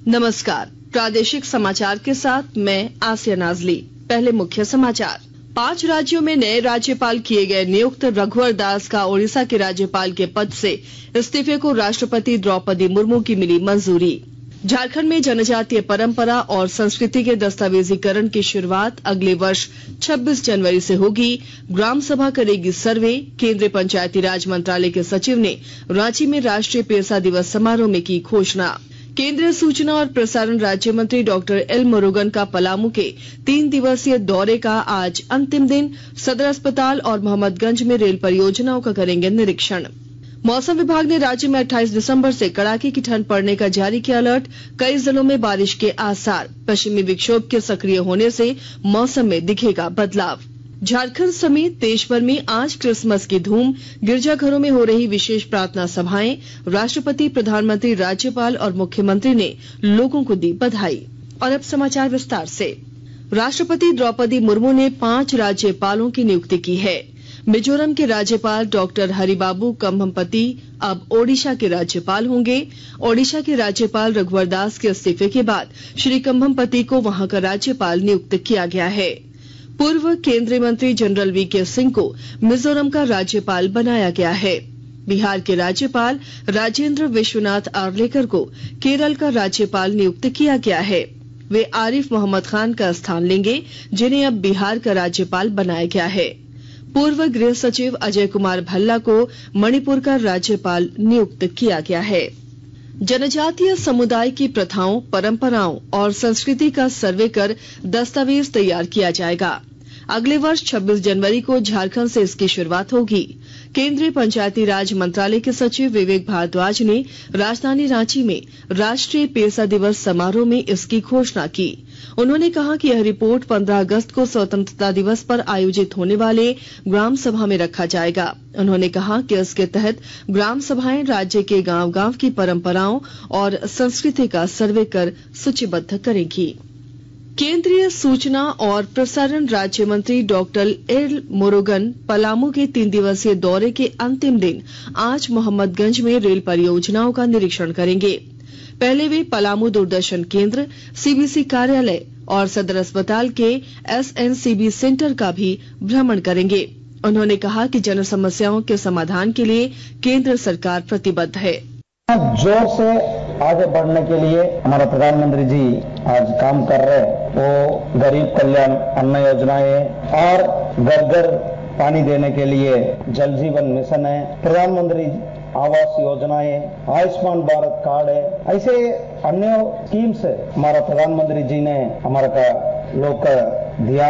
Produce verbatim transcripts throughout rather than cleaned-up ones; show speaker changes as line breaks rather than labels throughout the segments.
नमस्कार, प्रादेशिक समाचार के साथ मैं आसिया नाजली। पहले मुख्य समाचार। पांच राज्यों में नए राज्यपाल किए गए नियुक्त। रघुवर दास का ओडिशा के राज्यपाल के पद से इस्तीफे को राष्ट्रपति द्रौपदी मुर्मू की मिली मंजूरी। झारखंड में जनजातीय परंपरा और संस्कृति के दस्तावेजीकरण की शुरुआत अगले वर्ष छब्बीस जनवरी से होगी। ग्राम सभा करेगी सर्वे। केंद्रीय पंचायती राज मंत्रालय के सचिव ने रांची में राष्ट्रीय पेसा दिवस समारोह में की घोषणा। केंद्रीय सूचना और प्रसारण राज्य मंत्री डॉक्टर एल मुरुगन का पलामू के तीन दिवसीय दौरे का आज अंतिम दिन। सदर अस्पताल और मोहम्मदगंज में रेल परियोजनाओं का करेंगे निरीक्षण। मौसम विभाग ने राज्य में अट्ठाईस दिसंबर से कड़ाके की ठंड पड़ने का जारी किया अलर्ट। कई जिलों में बारिश के आसार। पश्चिमी विक्षोभ के सक्रिय होने से मौसम में दिखेगा बदलाव। झारखंड समेत देश भर में आज क्रिसमस की धूम। गिरजाघरों में हो रही विशेष प्रार्थना सभाएं। राष्ट्रपति, प्रधानमंत्री, राज्यपाल और मुख्यमंत्री ने लोगों को दी बधाई। और अब समाचार विस्तार से। राष्ट्रपति द्रौपदी मुर्मू ने पांच राज्यपालों की नियुक्ति की है। मिजोरम के राज्यपाल डॉक्टर हरिबाबू कंभमपति अब ओडिशा के राज्यपाल होंगे। ओडिशा के राज्यपाल रघुवर दास के इस्तीफे के बाद श्री कंभमपति को वहां का राज्यपाल नियुक्त किया गया है। पूर्व केंद्रीय मंत्री जनरल वी के सिंह को मिजोरम का राज्यपाल बनाया गया है। बिहार के राज्यपाल राजेंद्र विश्वनाथ आर्लेकर को केरल का राज्यपाल नियुक्त किया गया है। वे आरिफ मोहम्मद खान का स्थान लेंगे, जिन्हें अब बिहार का राज्यपाल बनाया गया है। पूर्व गृह सचिव अजय कुमार भल्ला को मणिपुर का राज्यपाल नियुक्त किया गया है। जनजातीय समुदाय की प्रथाओं, परंपराओं और संस्कृति का सर्वे कर दस्तावेज तैयार किया जाएगा। अगले वर्ष छब्बीस जनवरी को झारखंड से इसकी शुरुआत होगी। केंद्रीय पंचायती राज मंत्रालय के सचिव विवेक भारद्वाज ने राजधानी रांची में राष्ट्रीय पेसा दिवस समारोह में इसकी घोषणा की। उन्होंने कहा कि यह रिपोर्ट पंद्रह अगस्त को स्वतंत्रता दिवस पर आयोजित होने वाले ग्राम सभा में रखा जाएगा। उन्होंने कहा कि इसके तहत ग्राम सभाएं राज्य के गांव गांव की परंपराओं और संस्कृति का सर्वे कर सूचीबद्ध करेंगी। केंद्रीय सूचना और प्रसारण राज्य मंत्री डॉक्टर एल मुरुगन पलामू के तीन दिवसीय दौरे के अंतिम दिन आज मोहम्मदगंज में रेल परियोजनाओं का निरीक्षण करेंगे। पहले वे पलामू दूरदर्शन केंद्र, सीबीसी कार्यालय और सदर अस्पताल के एसएनसीबी सेंटर का भी भ्रमण करेंगे। उन्होंने कहा कि जन समस्याओं के समाधान के लिए केंद्र सरकार प्रतिबद्ध है।
जोर से आगे बढ़ने के लिए हमारा प्रधानमंत्री जी आज काम कर रहे हैं। वो गरीब कल्याण अन्न योजनाएं और घर घर पानी देने के लिए जल जीवन मिशन है, प्रधानमंत्री आवास योजनाएं, आयुष्मान भारत कार्ड है, ऐसे अन्य स्कीम्स हमारा प्रधानमंत्री जी ने हमारा का लोग का दिया।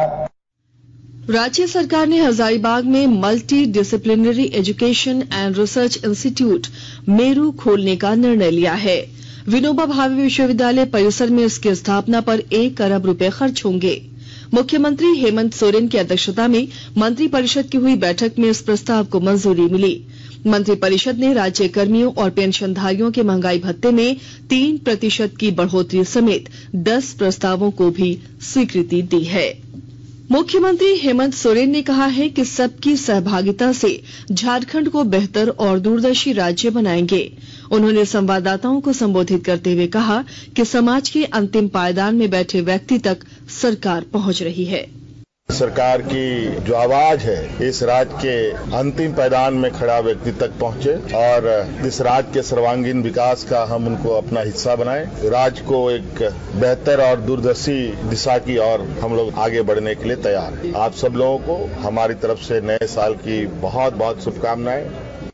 राज्य सरकार ने हजारीबाग में multi disciplinary education and research institute Meru खोलने का निर्णय लिया है। विनोबा भावे विश्वविद्यालय परिसर में इसकी स्थापना पर एक अरब रुपए खर्च होंगे। मुख्यमंत्री हेमंत सोरेन की अध्यक्षता में मंत्री परिषद की हुई बैठक में इस प्रस्ताव को मंजूरी मिली। मंत्री परिषद ने राज्य कर्मियों और पेंशनधारियों के महंगाई भत्ते में तीन प्रतिशत की बढ़ोतरी समेत दस प्रस्तावों को भी स्वीकृति दी है। मुख्यमंत्री हेमंत सोरेन ने कहा है कि सबकी सहभागिता से झारखंड को बेहतर और दूरदर्शी राज्य बनाएंगे। उन्होंने संवाददाताओं को संबोधित करते हुए कहा कि समाज के अंतिम पायदान में बैठे व्यक्ति तक सरकार पहुंच रही है।
सरकार की जो आवाज है इस राज्य के अंतिम पायदान में खड़ा व्यक्ति तक पहुंचे और इस राज्य के सर्वांगीण विकास का हम उनको अपना हिस्सा बनाएं। राज्य को एक बेहतर और दूरदर्शी दिशा की ओर हम लोग आगे बढ़ने के लिए तैयार हैं। आप सब लोगों को हमारी तरफ से नए साल की बहुत बहुत शुभकामनाएं।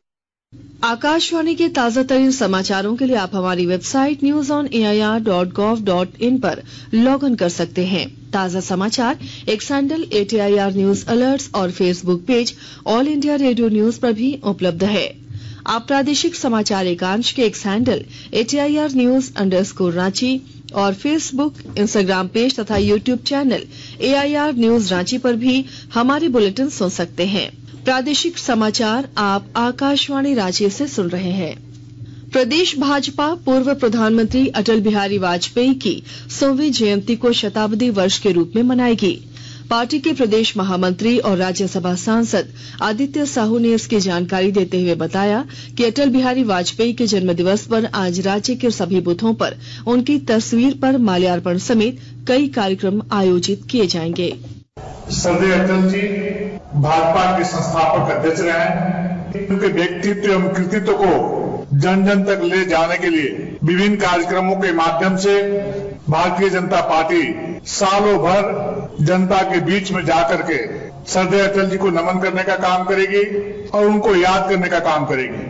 आकाशवाणी के ताजा तरीन समाचारों के लिए आप हमारी website news on A I R dot gov dot in पर लॉग इन कर सकते हैं। ताजा समाचार X handle at A I R news alerts और Facebook page All India Radio news पर भी उपलब्ध है। आप प्रादेशिक समाचार एकांश के X handle at A I R news underscore Ranchi और फेसबुक, इंस्टाग्राम पेज तथा YouTube channel A I R news Ranchi पर भी हमारे बुलेटिन सुन सकते हैं। प्रादेशिक समाचार आप आकाशवाणी रांची से सुन रहे हैं। प्रदेश भाजपा पूर्व प्रधानमंत्री अटल बिहारी वाजपेयी की सौवीं जयंती को शताब्दी वर्ष के रूप में मनाएगी। पार्टी के प्रदेश महामंत्री और राज्यसभा सांसद आदित्य साहू ने इसकी जानकारी देते हुए बताया कि अटल बिहारी वाजपेयी के जन्मदिवस पर आज राज्य के सभी बूथों पर उनकी तस्वीर पर माल्यार्पण समेत कई कार्यक्रम आयोजित किए जाएंगे।
श्रद्धेय अटल जी भाजपा के संस्थापक अध्यक्ष रहे। उनके व्यक्तित्व एवं कृतित्व को जन जन तक ले जाने के लिए विभिन्न कार्यक्रमों के माध्यम से भारतीय जनता पार्टी सालों भर जनता के बीच में जाकर के श्रद्धेय अटल जी को नमन करने का काम करेगी और उनको याद करने का काम करेगी।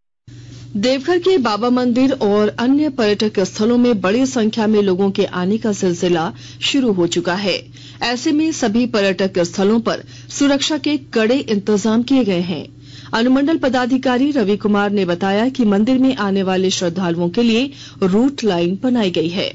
देवघर के बाबा मंदिर और अन्य पर्यटक स्थलों में बड़ी संख्या में लोगों के आने का सिलसिला शुरू हो चुका है। ऐसे में सभी पर्यटक स्थलों पर सुरक्षा के कड़े इंतजाम किए गए हैं। अनुमंडल पदाधिकारी रवि कुमार ने बताया कि मंदिर में आने वाले श्रद्धालुओं के लिए रूट लाइन बनाई गई है।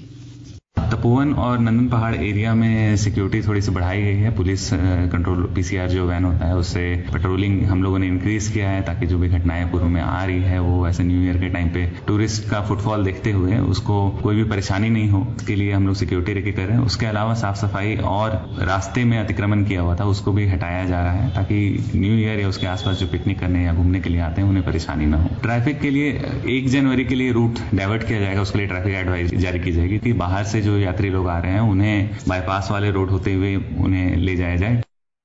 तपोवन और नंदन पहाड़ एरिया में सिक्योरिटी थोड़ी सी बढ़ाई गई है। पुलिस कंट्रोल पीसीआर जो वैन होता है उससे पेट्रोलिंग हम लोगों ने इंक्रीज किया है ताकि जो भी घटनाएं पूर्व में आ रही है वो ऐसे न्यू ईयर के टाइम पे टूरिस्ट का फुटफॉल देखते हुए उसको कोई भी परेशानी नहीं हो, इसके लिए हम लोग सिक्योरिटी रेकी कर रहे हैं। उसके अलावा साफ सफाई और रास्ते में अतिक्रमण किया हुआ था उसको भी हटाया जा रहा है ताकि न्यू ईयर या उसके आसपास जो पिकनिक करने या घूमने के लिए आते हैं उन्हें परेशानी न हो। ट्रैफिक के लिए एक जनवरी के लिए रूट डाइवर्ट किया जाएगा, उसके लिए ट्रैफिक एडवाइजरी जारी की जाएगी कि बाहर से जो यात्री लोग आ रहे हैं उन्हें बाईपास वाले रोड होते हुए उन्हें ले जाया जाए।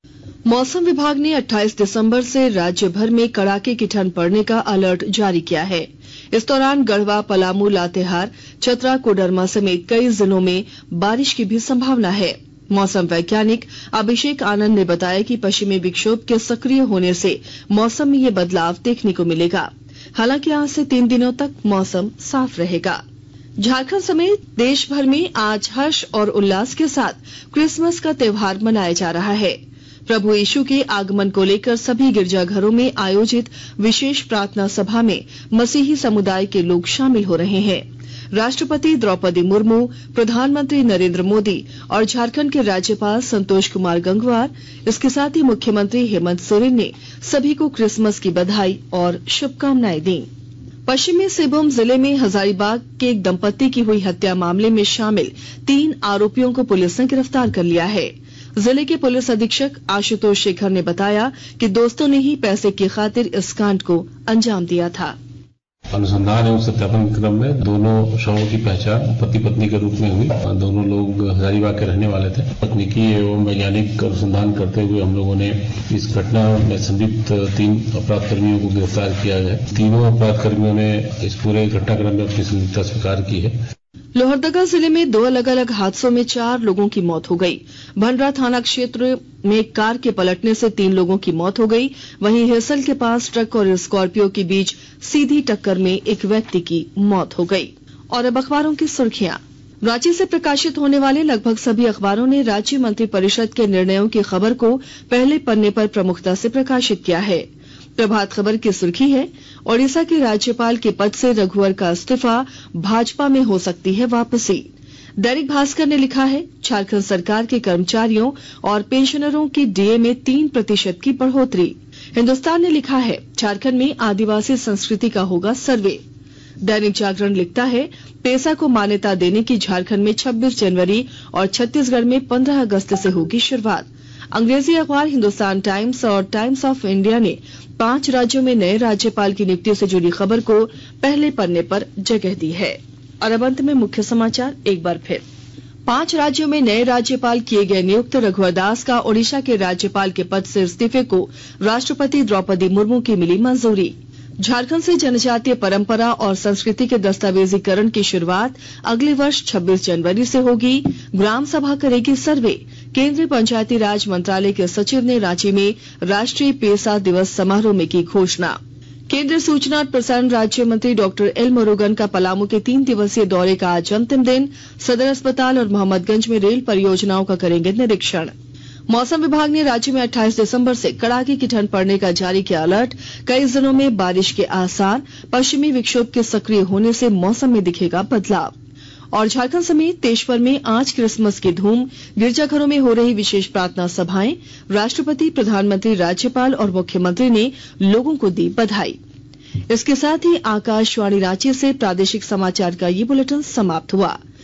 मौसम विभाग ने अट्ठाईस दिसंबर से राज्य भर में कड़ाके की ठंड पड़ने का अलर्ट जारी किया है। इस दौरान गढ़वा, पलामू, लातेहार, चतरा, कोडरमा समेत कई जिलों में बारिश की भी संभावना है। मौसम वैज्ञानिक अभिषेक आनंद ने बताया कि पश्चिमी विक्षोभ के सक्रिय होने से मौसम में ये बदलाव देखने को मिलेगा। हालांकि आज से तीन दिनों तक मौसम साफ रहेगा। झारखंड समेत देश भर में आज हर्ष और उल्लास के साथ क्रिसमस का त्योहार मनाया जा रहा है। प्रभु यीशु के आगमन को लेकर सभी गिरजाघरों में आयोजित विशेष प्रार्थना सभा में मसीही समुदाय के लोग शामिल हो रहे हैं। राष्ट्रपति द्रौपदी मुर्मू, प्रधानमंत्री नरेंद्र मोदी और झारखंड के राज्यपाल संतोष कुमार गंगवार, इसके साथ ही मुख्यमंत्री हेमंत सोरेन ने सभी को क्रिसमस की बधाई और शुभकामनाएं दी। पश्चिमी सिंहभूम जिले में हजारीबाग के एक दंपत्ति की हुई हत्या मामले में शामिल तीन आरोपियों को पुलिस ने गिरफ्तार कर लिया है। जिले के पुलिस अधीक्षक आशुतोष शेखर ने बताया कि दोस्तों ने ही पैसे की खातिर इस कांड को अंजाम दिया था।
अनुसंधान एवं सत्यापन क्रम में दोनों शवों की पहचान पति पत्नी के रूप में हुई। दोनों लोग हजारीबाग के रहने वाले थे। तकनीकी एवं वैज्ञानिक अनुसंधान करते हुए हम लोगों ने इस घटना में संलिप्त तीन अपराध कर्मियों को गिरफ्तार किया है। तीनों अपराध कर्मियों ने इस पूरे घटनाक्रम में अपनी संलिप्तता स्वीकार की है।
लोहरदगा जिले में दो अलग अलग हादसों में चार लोगों की मौत हो गई। भंडरा थाना क्षेत्र में कार के पलटने से तीन लोगों की मौत हो गई। वहीं हिरसल के पास ट्रक और स्कॉर्पियो के बीच सीधी टक्कर में एक व्यक्ति की मौत हो गई। और अब अखबारों की सुर्खियां। राज्य से प्रकाशित होने वाले लगभग सभी अखबारों ने राज्य मंत्रिपरिषद के निर्णयों की खबर को पहले पन्ने पर प्रमुखता से प्रकाशित किया है। प्रभात खबर की सुर्खी है, ओडिशा के राज्यपाल के पद से रघुवर का इस्तीफा, भाजपा में हो सकती है वापसी। दैनिक भास्कर ने लिखा है, झारखंड सरकार के कर्मचारियों और पेंशनरों की डीए में तीन प्रतिशत की बढ़ोतरी। हिन्दुस्तान ने लिखा है, झारखंड में आदिवासी संस्कृति का होगा सर्वे। दैनिक जागरण लिखता है, पेसा को मान्यता देने की झारखंड में छब्बीस जनवरी और छत्तीसगढ़ में पंद्रह अगस्त से होगी शुरुआत। अंग्रेजी अखबार हिंदुस्तान टाइम्स और टाइम्स ऑफ इंडिया ने पांच राज्यों में नए राज्यपाल की नियुक्ति से जुड़ी खबर को पहले पन्ने पर जगह दी है। और अब अंत में मुख्य समाचार एक बार फिर। पांच राज्यों में नए राज्यपाल किए गए नियुक्त। रघुवर दास का ओडिशा के राज्यपाल के पद से इस्तीफे को राष्ट्रपति द्रौपदी मुर्मू की मिली मंजूरी। झारखंड से जनजातीय परंपरा और संस्कृति के दस्तावेजीकरण की शुरुआत अगले वर्ष छब्बीस जनवरी से होगी। ग्राम सभा करेगी सर्वे। केंद्रीय पंचायती राज मंत्रालय के सचिव ने रांची में राष्ट्रीय पेसा दिवस समारोह में की घोषणा। केंद्रीय सूचना और प्रसारण राज्य मंत्री डॉक्टर एल मुरुगन का पलामू के तीन दिवसीय दौरे का आज अंतिम दिन। सदर अस्पताल और मोहम्मदगंज में रेल परियोजनाओं का करेंगे निरीक्षण। मौसम विभाग ने राज्य में अट्ठाईस दिसंबर से कड़ाके की ठंड पड़ने का जारी किया अलर्ट। कई जिलों में बारिश के आसार। पश्चिमी विक्षोभ के सक्रिय होने से मौसम में दिखेगा बदलाव। और झारखंड समेत देशभर में आज क्रिसमस की धूम। गिरजाघरों में हो रही विशेष प्रार्थना सभाएं। राष्ट्रपति, प्रधानमंत्री, राज्यपाल और मुख्यमंत्री ने लोगों को दी बधाई। इसके साथ ही आकाशवाणी रांची से प्रादेशिक समाचार का ये बुलेटिन समाप्त हुआ।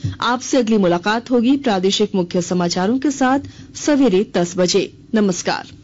आपसे अगली मुलाकात होगी प्रादेशिक मुख्य समाचारों के साथ सवेरे दस बजे। नमस्कार।